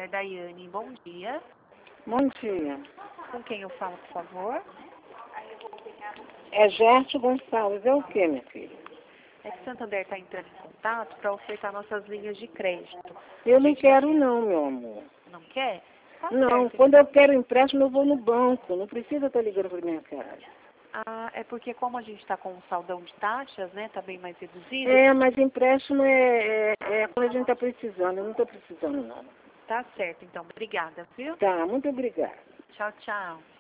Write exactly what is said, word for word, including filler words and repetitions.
Santander, Daiane. Bom dia. Bom dia. Com quem eu falo, por favor? É Gerte Gonçalves. É o quê, minha filha? É que Santander está entrando em contato para ofertar nossas linhas de crédito. Eu A não gente quero não, meu amor. Não quer? Tá Não, certo, quando então. eu quero empréstimo eu vou no banco. Não precisa estar ligando para minha casa. Ah, é porque como a gente está com um saldão de taxas, né? Tá bem mais reduzido. É, mas empréstimo é, é, é quando a gente está precisando. Eu não estou precisando não. Tá certo, então. Obrigada, viu? Tá, muito obrigada. Tchau, tchau.